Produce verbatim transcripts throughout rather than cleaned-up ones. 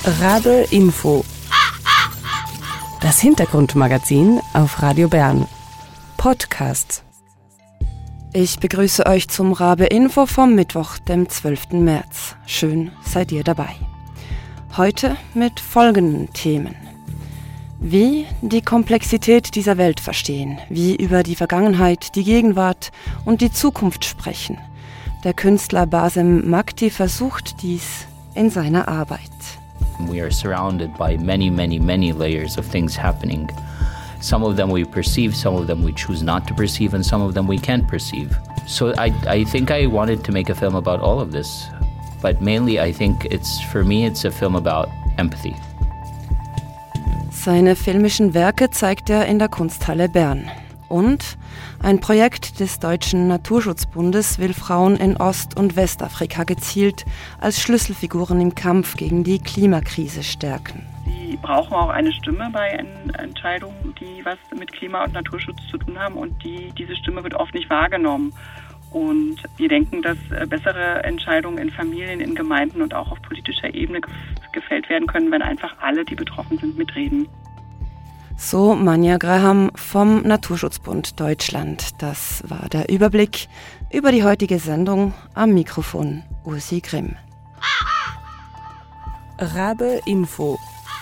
Rabe Info. Das Hintergrundmagazin auf Radio Bern. Podcast. Ich begrüße euch zum Rabe Info vom Mittwoch, dem zwölften März. Schön seid ihr dabei. Heute mit folgenden Themen. Wie die Komplexität dieser Welt verstehen, wie über die Vergangenheit, die Gegenwart und die Zukunft sprechen. Der Künstler Basem Makti versucht dies in seiner Arbeit. We are surrounded by many, many, many layers of things happening. Some of them we perceive, some of them we choose not to perceive, and some of them we can't perceive. So I, I think I wanted to make a film about all of this. But mainly I think it's, for me, it's a film about empathy. Seine filmischen Werke zeigt er in der Kunsthalle Bern. Und ein Projekt des Deutschen Naturschutzbundes will Frauen in Ost- und Westafrika gezielt als Schlüsselfiguren im Kampf gegen die Klimakrise stärken. Sie brauchen auch eine Stimme bei Entscheidungen, die was mit Klima- und Naturschutz zu tun haben, und die, diese Stimme wird oft nicht wahrgenommen. Und wir denken, dass bessere Entscheidungen in Familien, in Gemeinden und auch auf politischer Ebene gefällt werden können, wenn einfach alle, die betroffen sind, mitreden. So Manja Graham vom Naturschutzbund Deutschland. Das war der Überblick über die heutige Sendung. Am Mikrofon Ursi Grimm. Rabe Info.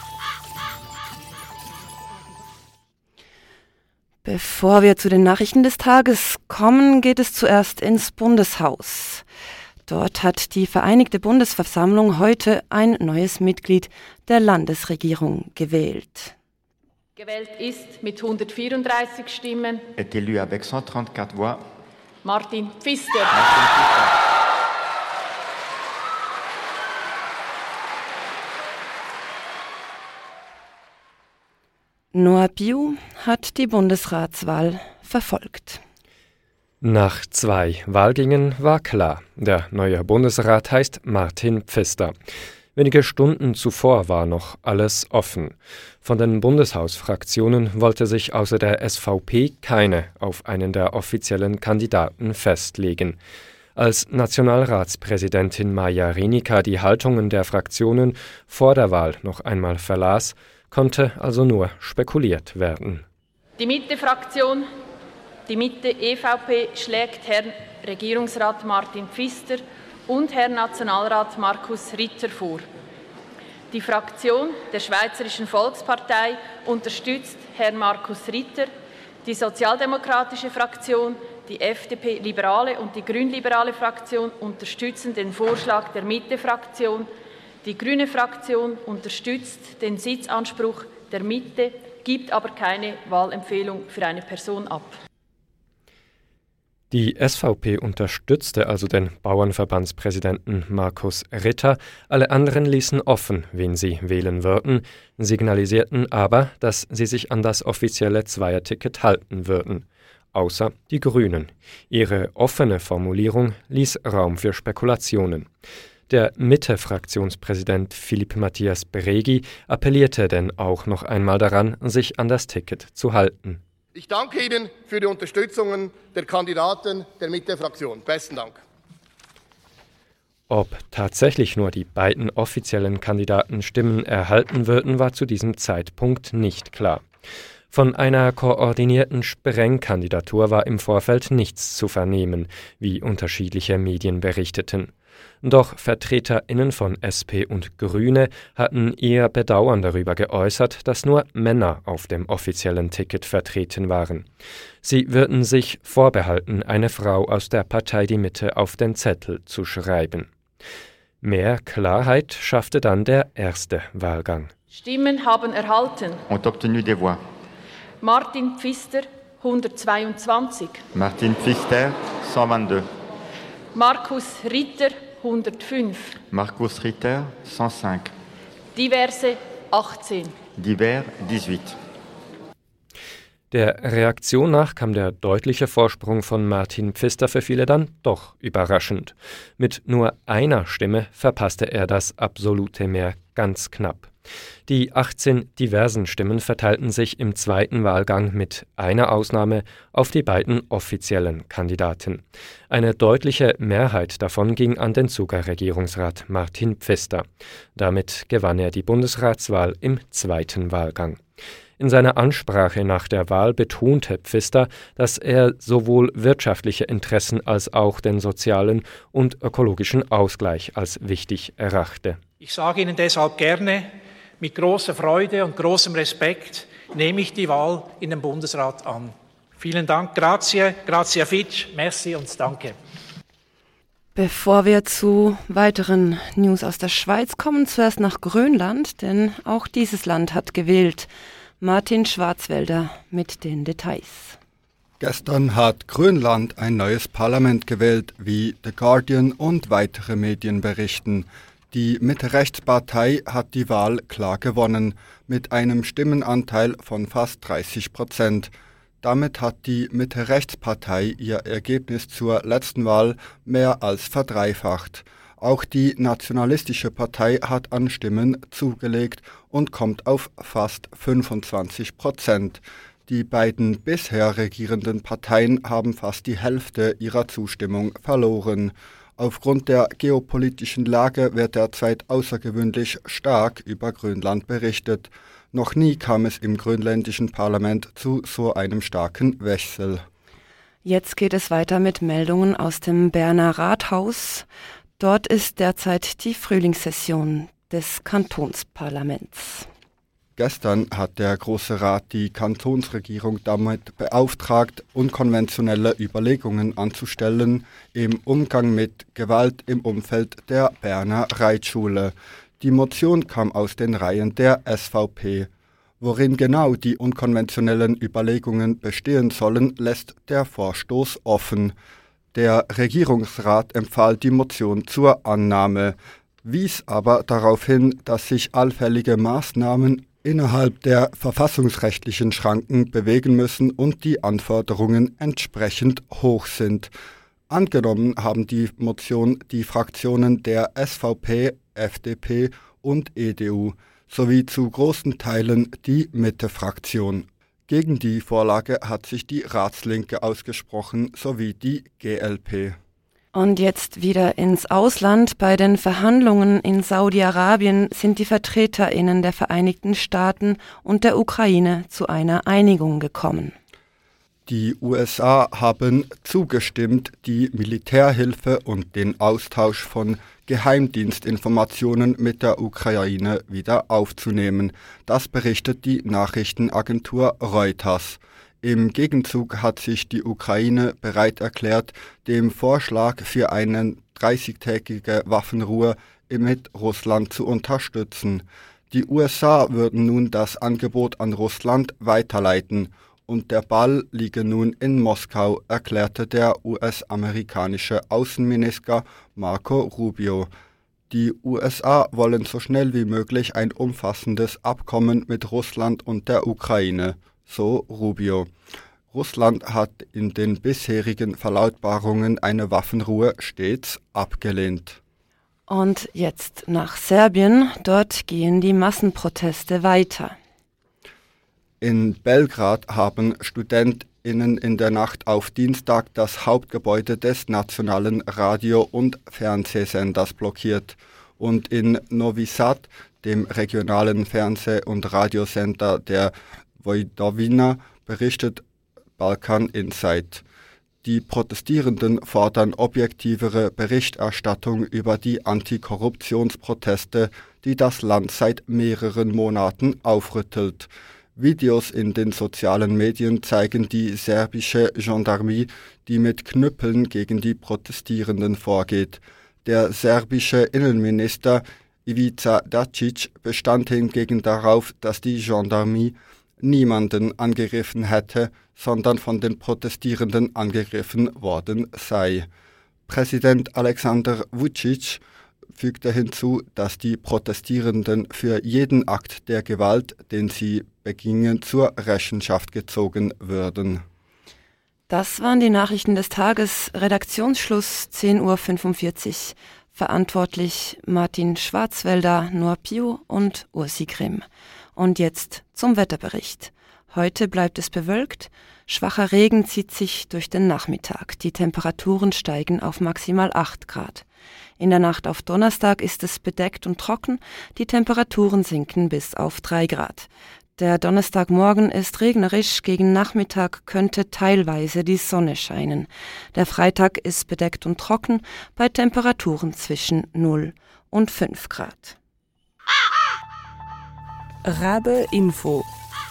Bevor wir zu den Nachrichten des Tages kommen, geht es zuerst ins Bundeshaus. Dort hat die Vereinigte Bundesversammlung heute ein neues Mitglied der Landesregierung gewählt. Gewählt ist mit hundertvierunddreißig Stimmen est élu avec cent trente-quatre voix Martin Pfister. Martin Pfister. Noah Piu hat die Bundesratswahl verfolgt. Nach zwei Wahlgängen war klar, der neue Bundesrat heißt Martin Pfister. Wenige Stunden zuvor war noch alles offen. Von den Bundeshausfraktionen wollte sich außer der S V P keine auf einen der offiziellen Kandidaten festlegen. Als Nationalratspräsidentin Maja Renica die Haltungen der Fraktionen vor der Wahl noch einmal verlas, konnte also nur spekuliert werden. Die Mitte-Fraktion, die Mitte-E V P, schlägt Herrn Regierungsrat Martin Pfister und Herrn Nationalrat Markus Ritter vor. Die Fraktion der Schweizerischen Volkspartei unterstützt Herrn Markus Ritter, die Sozialdemokratische Fraktion, die F D P-Liberale und die Grünliberale Fraktion unterstützen den Vorschlag der Mitte-Fraktion. Die Grüne Fraktion unterstützt den Sitzanspruch der Mitte, gibt aber keine Wahlempfehlung für eine Person ab. Die S V P unterstützte also den Bauernverbandspräsidenten Markus Ritter, alle anderen ließen offen, wen sie wählen würden, signalisierten aber, dass sie sich an das offizielle Zweierticket halten würden. Außer die Grünen. Ihre offene Formulierung ließ Raum für Spekulationen. Der Mitte-Fraktionspräsident Philipp Matthias Bregi appellierte denn auch noch einmal daran, sich an das Ticket zu halten. Ich danke Ihnen für die Unterstützung der Kandidaten der Mitte-Fraktion. Besten Dank. Ob tatsächlich nur die beiden offiziellen Kandidaten Stimmen erhalten würden, war zu diesem Zeitpunkt nicht klar. Von einer koordinierten Sprengkandidatur war im Vorfeld nichts zu vernehmen, wie unterschiedliche Medien berichteten. Doch VertreterInnen von S P und Grüne hatten eher Bedauern darüber geäußert, dass nur Männer auf dem offiziellen Ticket vertreten waren. Sie würden sich vorbehalten, eine Frau aus der Partei Die Mitte auf den Zettel zu schreiben. Mehr Klarheit schaffte dann der erste Wahlgang. Stimmen haben erhalten. Ont obtenu des voix. Martin Pfister hundertzweiundzwanzig. Martin Pfister cent vingt-deux. Markus Ritter hundertfünf. Markus Ritter cent cinq. Diverse achtzehn. Divers dix-huit. Der Reaktion nach kam der deutliche Vorsprung von Martin Pfister für viele dann doch überraschend. Mit nur einer Stimme verpasste er das absolute Mehr ganz knapp. Die achtzehn diversen Stimmen verteilten sich im zweiten Wahlgang mit einer Ausnahme auf die beiden offiziellen Kandidaten. Eine deutliche Mehrheit davon ging an den Zuger Regierungsrat Martin Pfister. Damit gewann er die Bundesratswahl im zweiten Wahlgang. In seiner Ansprache nach der Wahl betonte Pfister, dass er sowohl wirtschaftliche Interessen als auch den sozialen und ökologischen Ausgleich als wichtig erachte. Ich sage Ihnen deshalb gerne, mit großer Freude und großem Respekt nehme ich die Wahl in den Bundesrat an. Vielen Dank, grazie, grazie Fitch, merci und danke. Bevor wir zu weiteren News aus der Schweiz kommen, zuerst nach Grönland, denn auch dieses Land hat gewählt. Martin Schwarzwälder mit den Details. Gestern hat Grönland ein neues Parlament gewählt, wie The Guardian und weitere Medien berichten. Die Mitte-Rechts-Partei hat die Wahl klar gewonnen, mit einem Stimmenanteil von fast dreißig Prozent. Damit hat die Mitte-Rechts-Partei ihr Ergebnis zur letzten Wahl mehr als verdreifacht. Auch die Nationalistische Partei hat an Stimmen zugelegt und kommt auf fast fünfundzwanzig Prozent. Die beiden bisher regierenden Parteien haben fast die Hälfte ihrer Zustimmung verloren. Aufgrund der geopolitischen Lage wird derzeit außergewöhnlich stark über Grönland berichtet. Noch nie kam es im grönländischen Parlament zu so einem starken Wechsel. Jetzt geht es weiter mit Meldungen aus dem Berner Rathaus. Dort ist derzeit die Frühlingssession des Kantonsparlaments. Gestern hat der Große Rat die Kantonsregierung damit beauftragt, unkonventionelle Überlegungen anzustellen im Umgang mit Gewalt im Umfeld der Berner Reitschule. Die Motion kam aus den Reihen der S V P. Worin genau die unkonventionellen Überlegungen bestehen sollen, lässt der Vorstoß offen. Der Regierungsrat empfahl die Motion zur Annahme, wies aber darauf hin, dass sich allfällige Maßnahmen innerhalb der verfassungsrechtlichen Schranken bewegen müssen und die Anforderungen entsprechend hoch sind. Angenommen haben die Motion die Fraktionen der S V P, F D P und E D U sowie zu großen Teilen die Mitte-Fraktion. Gegen die Vorlage hat sich die Ratslinke ausgesprochen, sowie die G L P. Und jetzt wieder ins Ausland. Bei den Verhandlungen in Saudi-Arabien sind die VertreterInnen der Vereinigten Staaten und der Ukraine zu einer Einigung gekommen. Die U S A haben zugestimmt, die Militärhilfe und den Austausch von Geheimdienstinformationen mit der Ukraine wieder aufzunehmen. Das berichtet die Nachrichtenagentur Reuters. Im Gegenzug hat sich die Ukraine bereit erklärt, dem Vorschlag für eine dreißigtägige Waffenruhe mit Russland zu unterstützen. Die U S A würden nun das Angebot an Russland weiterleiten und der Ball liege nun in Moskau, erklärte der U S-amerikanische Außenminister Marco Rubio. Die U S A wollen so schnell wie möglich ein umfassendes Abkommen mit Russland und der Ukraine, so Rubio. Russland hat in den bisherigen Verlautbarungen eine Waffenruhe stets abgelehnt. Und jetzt nach Serbien. Dort gehen die Massenproteste weiter. In Belgrad haben StudentInnen in der Nacht auf Dienstag das Hauptgebäude des nationalen Radio- und Fernsehsenders blockiert und in Novi Sad, dem regionalen Fernseh- und Radiosender der Vojvodina, berichtet Balkan Insight. Die Protestierenden fordern objektivere Berichterstattung über die Antikorruptionsproteste, die das Land seit mehreren Monaten aufrüttelt. Videos in den sozialen Medien zeigen die serbische Gendarmerie, die mit Knüppeln gegen die Protestierenden vorgeht. Der serbische Innenminister Ivica Dačić bestand hingegen darauf, dass die Gendarmerie niemanden angegriffen hätte, sondern von den Protestierenden angegriffen worden sei. Präsident Alexander Vučić fügte hinzu, dass die Protestierenden für jeden Akt der Gewalt, den sie begingen, zur Rechenschaft gezogen würden. Das waren die Nachrichten des Tages. Redaktionsschluss zehn Uhr fünfundvierzig. Verantwortlich Martin Schwarzwälder, Noor Piu und Ursi Grimm. Und jetzt zum Wetterbericht. Heute bleibt es bewölkt, schwacher Regen zieht sich durch den Nachmittag. Die Temperaturen steigen auf maximal acht Grad. In der Nacht auf Donnerstag ist es bedeckt und trocken, die Temperaturen sinken bis auf drei Grad. Der Donnerstagmorgen ist regnerisch, gegen Nachmittag könnte teilweise die Sonne scheinen. Der Freitag ist bedeckt und trocken, bei Temperaturen zwischen null und fünf Grad. Rabe Info.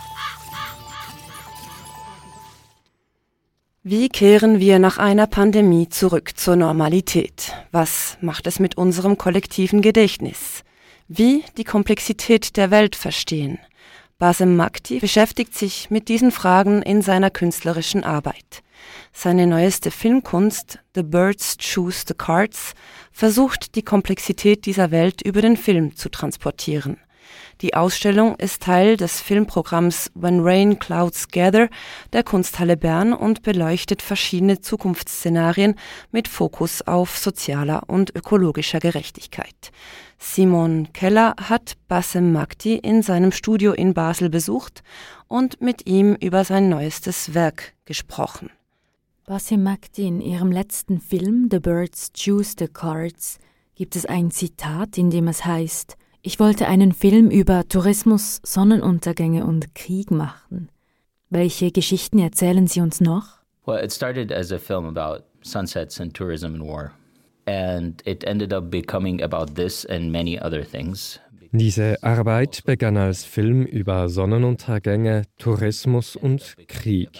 Wie kehren wir nach einer Pandemie zurück zur Normalität? Was macht es mit unserem kollektiven Gedächtnis? Wie die Komplexität der Welt verstehen? Bassem Makti beschäftigt sich mit diesen Fragen in seiner künstlerischen Arbeit. Seine neueste Filmkunst, The Birds Choose the Cards, versucht die Komplexität dieser Welt über den Film zu transportieren. Die Ausstellung ist Teil des Filmprogramms When Rain Clouds Gather der Kunsthalle Bern und beleuchtet verschiedene Zukunftsszenarien mit Fokus auf sozialer und ökologischer Gerechtigkeit. Simon Keller hat Bassem Makti in seinem Studio in Basel besucht und mit ihm über sein neuestes Werk gesprochen. Bassem Makti, in ihrem letzten Film The Birds Choose the Cards gibt es ein Zitat, in dem es heißt: Ich wollte einen Film über Tourismus, Sonnenuntergänge und Krieg machen. Welche Geschichten erzählen Sie uns noch? Well, it started as a film about sunsets and tourism and war. And it ended up becoming about this and many other things. Diese Arbeit begann als Film über Sonnenuntergänge, Tourismus und Krieg.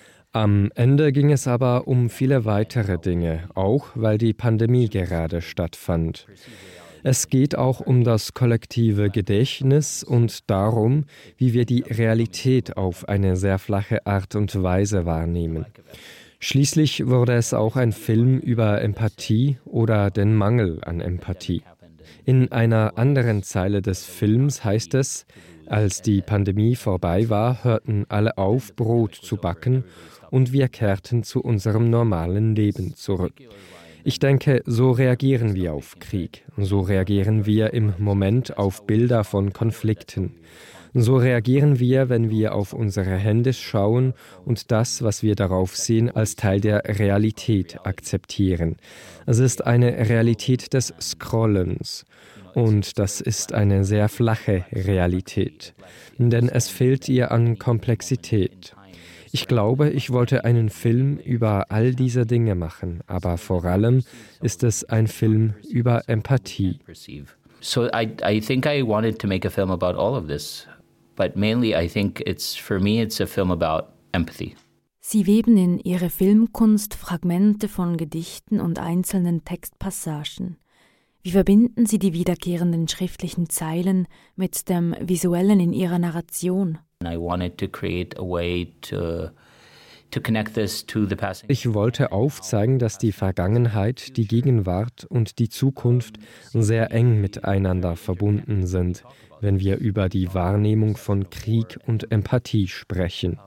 Am Ende ging es aber um viele weitere Dinge, auch weil die Pandemie gerade stattfand. Es geht auch um das kollektive Gedächtnis und darum, wie wir die Realität auf eine sehr flache Art und Weise wahrnehmen. Schließlich wurde es auch ein Film über Empathie oder den Mangel an Empathie. In einer anderen Zeile des Films heißt es: Als die Pandemie vorbei war, hörten alle auf, Brot zu backen, und wir kehrten zu unserem normalen Leben zurück. Ich denke, so reagieren wir auf Krieg, so reagieren wir im Moment auf Bilder von Konflikten. So reagieren wir, wenn wir auf unsere Hände schauen und das, was wir darauf sehen, als Teil der Realität akzeptieren. Es ist eine Realität des Scrollens. Und das ist eine sehr flache Realität, denn es fehlt ihr an Komplexität. Ich glaube, ich wollte einen Film über all diese Dinge machen, aber vor allem ist es ein Film über Empathie. So I, I think I wanted to make a film about all of this, but mainly I think it's, for me, it's a film about empathy. Sie weben in ihre Filmkunst Fragmente von Gedichten und einzelnen Textpassagen. Wie verbinden Sie die wiederkehrenden schriftlichen Zeilen mit dem Visuellen in Ihrer Narration? I wanted to create a way to, to connect this to the past. Ich wollte aufzeigen, dass die Vergangenheit, die Gegenwart und die Zukunft sehr eng miteinander verbunden sind, wenn wir über die Wahrnehmung von Krieg und Empathie sprechen.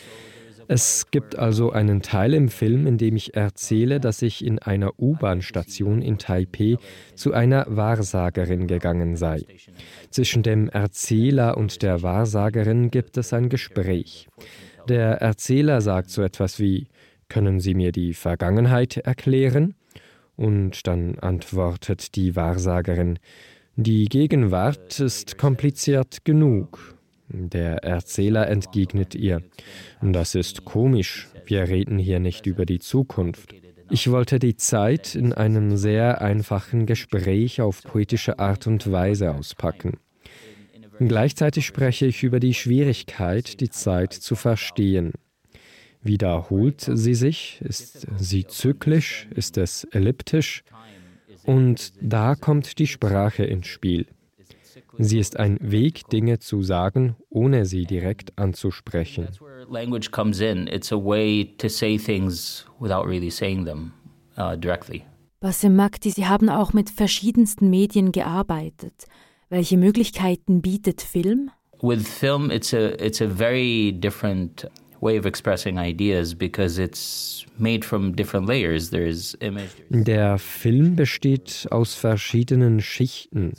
Es gibt also einen Teil im Film, in dem ich erzähle, dass ich in einer U-Bahn-Station in Taipeh zu einer Wahrsagerin gegangen sei. Zwischen dem Erzähler und der Wahrsagerin gibt es ein Gespräch. Der Erzähler sagt so etwas wie: Können Sie mir die Vergangenheit erklären? Und dann antwortet die Wahrsagerin: Die Gegenwart ist kompliziert genug. Der Erzähler entgegnet ihr: Das ist komisch, wir reden hier nicht über die Zukunft. Ich wollte die Zeit in einem sehr einfachen Gespräch auf poetische Art und Weise auspacken. Gleichzeitig spreche ich über die Schwierigkeit, die Zeit zu verstehen. Wiederholt sie sich? Ist sie zyklisch? Ist es elliptisch? Und da kommt die Sprache ins Spiel. Sie ist ein Weg, Dinge zu sagen, ohne sie direkt anzusprechen. That's where language comes in. It's a way to say things without really saying them uh, directly. Bassem Makti, Sie haben auch mit verschiedensten Medien gearbeitet. Welche Möglichkeiten bietet Film? With film, it's a it's a very different way of expressing ideas because it's made from different layers. There's image. Der Film besteht aus verschiedenen Schichten.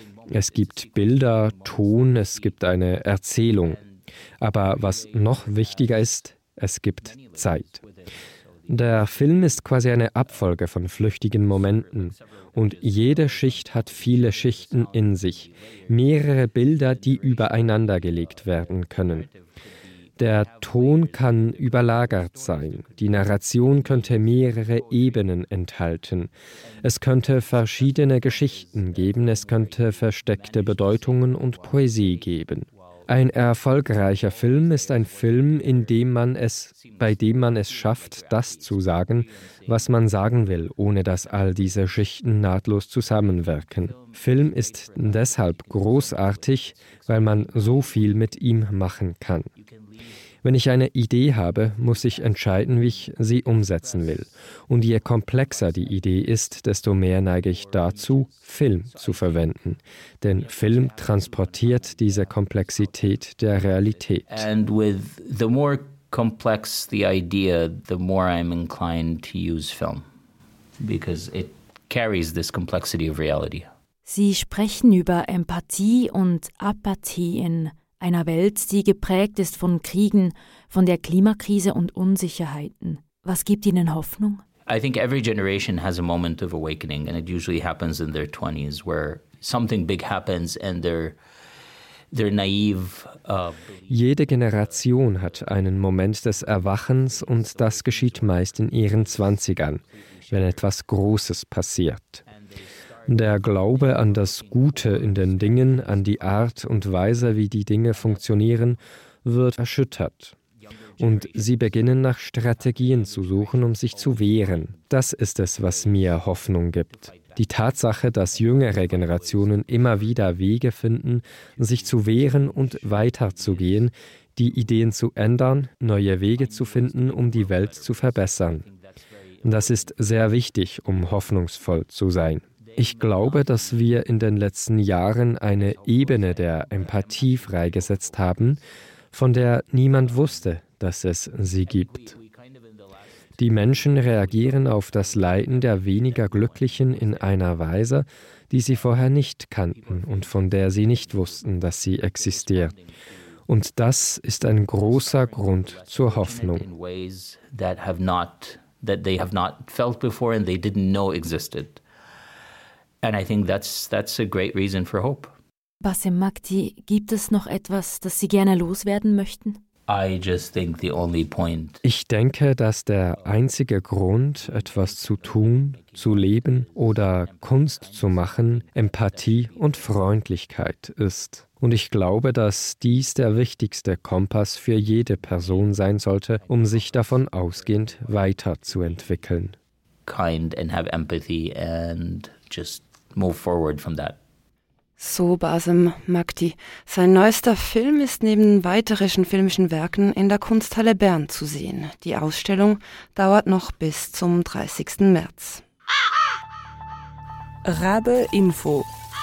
Es gibt Bilder, Ton, es gibt eine Erzählung. Aber was noch wichtiger ist, es gibt Zeit. Der Film ist quasi eine Abfolge von flüchtigen Momenten und jede Schicht hat viele Schichten in sich, mehrere Bilder, die übereinander gelegt werden können. Der Ton kann überlagert sein, die Narration könnte mehrere Ebenen enthalten, es könnte verschiedene Geschichten geben, es könnte versteckte Bedeutungen und Poesie geben. Ein erfolgreicher Film ist ein Film, in dem man es, bei dem man es schafft, das zu sagen, was man sagen will, ohne dass all diese Schichten nahtlos zusammenwirken. Film ist deshalb großartig, weil man so viel mit ihm machen kann. Wenn ich eine Idee habe, muss ich entscheiden, wie ich sie umsetzen will. Und je komplexer die Idee ist, desto mehr neige ich dazu, Film zu verwenden. Denn Film transportiert diese Komplexität der Realität. And with the more complex the idea, the more I'm inclined to use film. Because it carries this complexity of reality. Sie sprechen über Empathie und Apathie in einer Welt, die geprägt ist von Kriegen, von der Klimakrise und Unsicherheiten. Was gibt Ihnen Hoffnung? I think every generation has a moment of awakening, and it usually happens in their twenties, where something big happens and they're they're naive. Uh, Jede Generation hat einen Moment des Erwachens und das geschieht meist in ihren Zwanzigern, wenn etwas Großes passiert. Der Glaube an das Gute in den Dingen, an die Art und Weise, wie die Dinge funktionieren, wird erschüttert. Und sie beginnen nach Strategien zu suchen, um sich zu wehren. Das ist es, was mir Hoffnung gibt. Die Tatsache, dass jüngere Generationen immer wieder Wege finden, sich zu wehren und weiterzugehen, die Ideen zu ändern, neue Wege zu finden, um die Welt zu verbessern. Das ist sehr wichtig, um hoffnungsvoll zu sein. Ich glaube, dass wir in den letzten Jahren eine Ebene der Empathie freigesetzt haben, von der niemand wusste, dass es sie gibt. Die Menschen reagieren auf das Leiden der weniger Glücklichen in einer Weise, die sie vorher nicht kannten und von der sie nicht wussten, dass sie existiert. Und das ist ein großer Grund zur Hoffnung. And I think that's that's a great reason for hope. Bassem Makti, gibt es noch etwas, das Sie gerne loswerden möchten? I just think the only point. Ich denke, dass der einzige Grund, etwas zu tun, zu leben oder Kunst zu machen, Empathie und Freundlichkeit ist. Und ich glaube, dass dies der wichtigste Kompass für jede Person sein sollte, um sich davon ausgehend weiterzuentwickeln. Kind and have empathy and just move forward from that. So Bassem Makti. Sein neuester Film ist neben weiteren filmischen Werken in der Kunsthalle Bern zu sehen. Die Ausstellung dauert noch bis zum dreißigsten März. Rabe Info.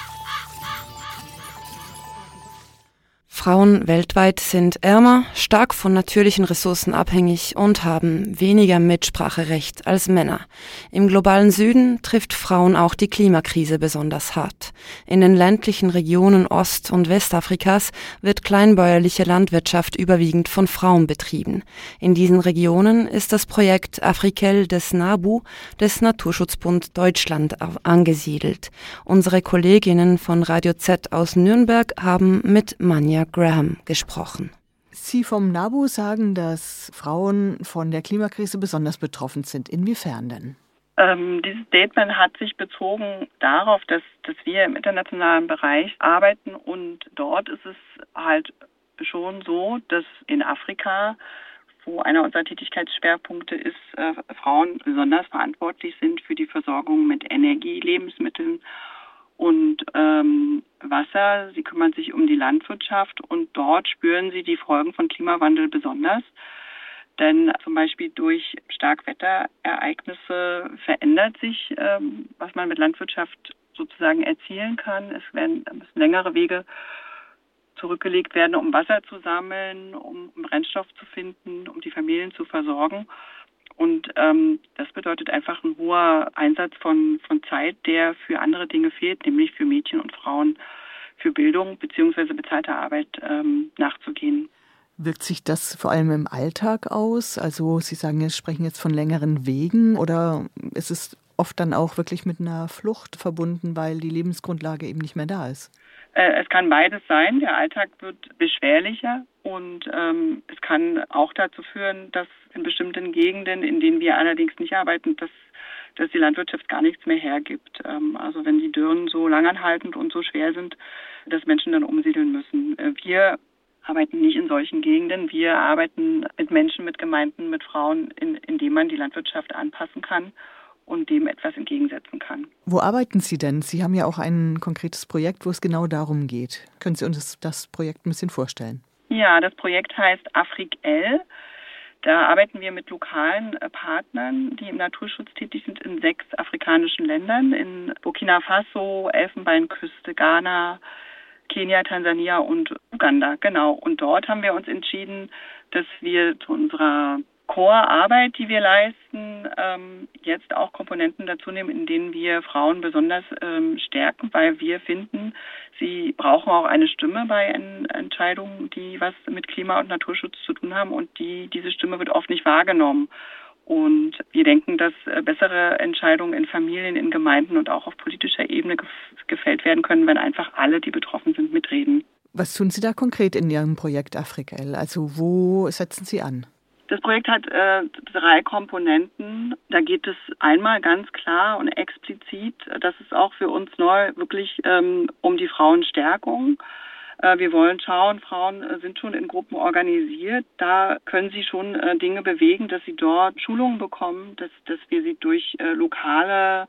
Frauen weltweit sind ärmer, stark von natürlichen Ressourcen abhängig und haben weniger Mitspracherecht als Männer. Im globalen Süden trifft Frauen auch die Klimakrise besonders hart. In den ländlichen Regionen Ost- und Westafrikas wird kleinbäuerliche Landwirtschaft überwiegend von Frauen betrieben. In diesen Regionen ist das Projekt Afrikel des NABU des Naturschutzbund Deutschland angesiedelt. Unsere Kolleginnen von Radio Z aus Nürnberg haben mit Manja Graham gesprochen. Sie vom NABU sagen, dass Frauen von der Klimakrise besonders betroffen sind. Inwiefern denn? Ähm, dieses Statement hat sich bezogen darauf, dass, dass wir im internationalen Bereich arbeiten und dort ist es halt schon so, dass in Afrika, wo einer unserer Tätigkeitsschwerpunkte ist, äh, Frauen besonders verantwortlich sind für die Versorgung mit Energie, Lebensmitteln und ähm, Wasser. Sie kümmern sich um die Landwirtschaft und dort spüren sie die Folgen von Klimawandel besonders. Denn zum Beispiel durch Starkwetterereignisse verändert sich, ähm, was man mit Landwirtschaft sozusagen erzielen kann. Es werden es müssen längere Wege zurückgelegt werden, um Wasser zu sammeln, um Brennstoff zu finden, um die Familien zu versorgen. Und ähm, das bedeutet einfach ein hoher Einsatz von, von Zeit, der für andere Dinge fehlt, nämlich für Mädchen und Frauen, für Bildung bzw. bezahlte Arbeit ähm, nachzugehen. Wirkt sich das vor allem im Alltag aus? Also Sie sagen, Sie sprechen jetzt von längeren Wegen, oder ist es oft dann auch wirklich mit einer Flucht verbunden, weil die Lebensgrundlage eben nicht mehr da ist? Es kann beides sein. Der Alltag wird beschwerlicher und ähm, es kann auch dazu führen, dass in bestimmten Gegenden, in denen wir allerdings nicht arbeiten, dass, dass die Landwirtschaft gar nichts mehr hergibt. Ähm, also wenn die Dürren so langanhaltend und so schwer sind, dass Menschen dann umsiedeln müssen. Wir arbeiten nicht in solchen Gegenden. Wir arbeiten mit Menschen, mit Gemeinden, mit Frauen, in, indem man die Landwirtschaft anpassen kann und dem etwas entgegensetzen kann. Wo arbeiten Sie denn? Sie haben ja auch ein konkretes Projekt, wo es genau darum geht. Können Sie uns das, das Projekt ein bisschen vorstellen? Ja, das Projekt heißt AfrikL. Da arbeiten wir mit lokalen Partnern, die im Naturschutz tätig sind in sechs afrikanischen Ländern, in Burkina Faso, Elfenbeinküste, Ghana, Kenia, Tansania und Uganda. Genau. Und dort haben wir uns entschieden, dass wir zu unserer Core-Arbeit, die wir leisten, ähm, jetzt auch Komponenten dazu nehmen, in denen wir Frauen besonders ähm, stärken, weil wir finden, sie brauchen auch eine Stimme bei en- Entscheidungen, die was mit Klima- und Naturschutz zu tun haben, und die diese Stimme wird oft nicht wahrgenommen. Und wir denken, dass äh, bessere Entscheidungen in Familien, in Gemeinden und auch auf politischer Ebene gef- gefällt werden können, wenn einfach alle, die betroffen sind, mitreden. Was tun Sie da konkret in Ihrem Projekt AfrikL? Also wo setzen Sie an? Das Projekt hat äh, drei Komponenten. Da geht es einmal ganz klar und explizit, das ist auch für uns neu, wirklich ähm, um die Frauenstärkung. Äh, wir wollen schauen, Frauen äh, sind schon in Gruppen organisiert. Da können sie schon äh, Dinge bewegen, dass sie dort Schulungen bekommen, dass, dass wir sie durch äh, lokale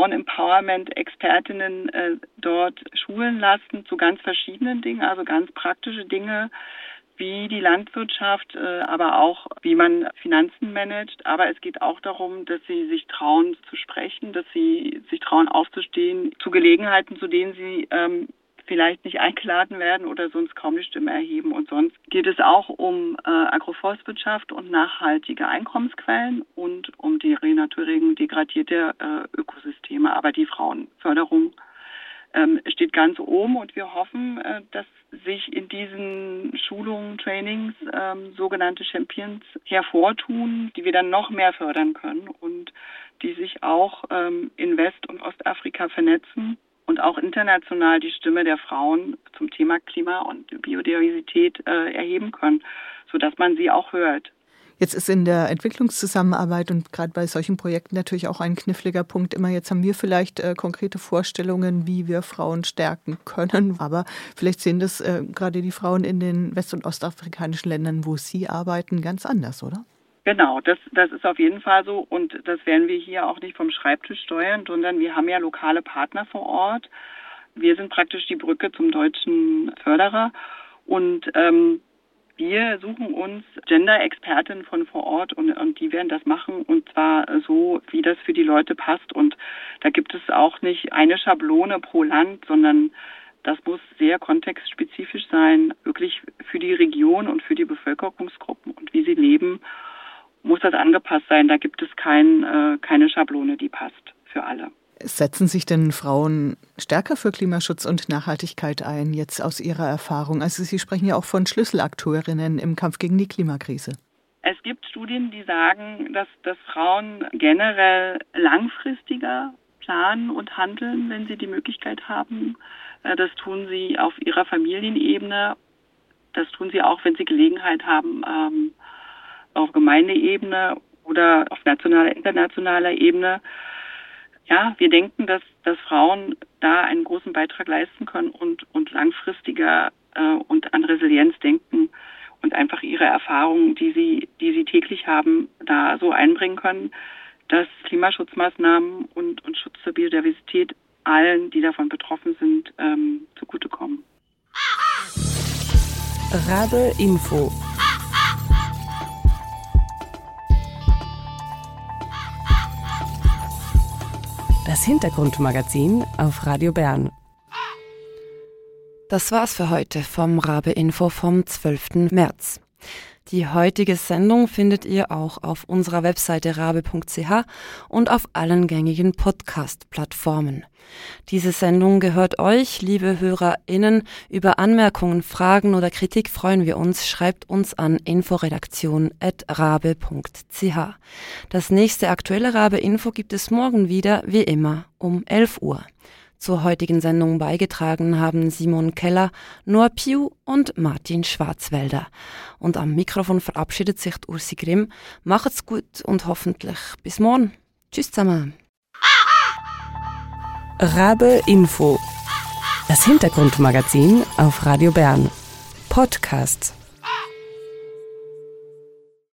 Frauen-Empowerment-Expertinnen äh, dort schulen lassen zu ganz verschiedenen Dingen, also ganz praktische Dinge, wie die Landwirtschaft, aber auch wie man Finanzen managt. Aber es geht auch darum, dass sie sich trauen zu sprechen, dass sie sich trauen aufzustehen zu Gelegenheiten, zu denen sie ähm, vielleicht nicht eingeladen werden oder sonst kaum die Stimme erheben. Und sonst geht es auch um äh, Agroforstwirtschaft und nachhaltige Einkommensquellen und um die Renaturierung degradierter äh, Ökosysteme. Aber die Frauenförderung ähm, steht ganz oben, und wir hoffen, äh, dass sich in diesen Schulungen, Trainings ähm, sogenannte Champions hervortun, die wir dann noch mehr fördern können und die sich auch ähm, in West- und Ostafrika vernetzen und auch international die Stimme der Frauen zum Thema Klima und Biodiversität äh, erheben können, sodass man sie auch hört. Jetzt ist in der Entwicklungszusammenarbeit und gerade bei solchen Projekten natürlich auch ein kniffliger Punkt immer, jetzt haben wir vielleicht äh, konkrete Vorstellungen, wie wir Frauen stärken können, aber vielleicht sehen das äh, gerade die Frauen in den west- und ostafrikanischen Ländern, wo sie arbeiten, ganz anders, oder? Genau, das, das ist auf jeden Fall so, und das werden wir hier auch nicht vom Schreibtisch steuern, sondern wir haben ja lokale Partner vor Ort. Wir sind praktisch die Brücke zum deutschen Förderer, und ähm, wir suchen uns Gender-Expertinnen von vor Ort, und, und die werden das machen, und zwar so, wie das für die Leute passt. Und da gibt es auch nicht eine Schablone pro Land, sondern das muss sehr kontextspezifisch sein, wirklich für die Region und für die Bevölkerungsgruppen und wie sie leben, muss das angepasst sein. Da gibt es kein, äh, keine Schablone, die passt für alle. Setzen sich denn Frauen stärker für Klimaschutz und Nachhaltigkeit ein, jetzt aus Ihrer Erfahrung? Also Sie sprechen ja auch von Schlüsselakteurinnen im Kampf gegen die Klimakrise. Es gibt Studien, die sagen, dass, dass Frauen generell langfristiger planen und handeln, wenn sie die Möglichkeit haben. Das tun sie auf ihrer Familienebene. Das tun sie auch, wenn sie Gelegenheit haben, auf Gemeindeebene oder auf nationaler, internationaler Ebene. Ja, wir denken, dass, dass Frauen da einen großen Beitrag leisten können und, und langfristiger äh, und an Resilienz denken und einfach ihre Erfahrungen, die sie, die sie täglich haben, da so einbringen können, dass Klimaschutzmaßnahmen und, und Schutz zur Biodiversität allen, die davon betroffen sind, ähm, zugutekommen. Rabe Info. Das Hintergrundmagazin auf Radio Bern. Das war's für heute vom Rabe Info vom zwölften März. Die heutige Sendung findet ihr auch auf unserer Webseite rabe punkt c h und auf allen gängigen Podcast-Plattformen. Diese Sendung gehört euch, liebe HörerInnen. Über Anmerkungen, Fragen oder Kritik freuen wir uns. Schreibt uns an inforedaktion at rabe punkt c h. Das nächste aktuelle Rabe Info gibt es morgen wieder, wie immer, um elf Uhr. Zur heutigen Sendung beigetragen haben Simon Keller, Noah Piu und Martin Schwarzwälder. Und am Mikrofon verabschiedet sich Ursi Grimm. Macht's gut und hoffentlich bis morgen. Tschüss zusammen. Rabe Info. Das Hintergrundmagazin auf Radio Bern. Podcast.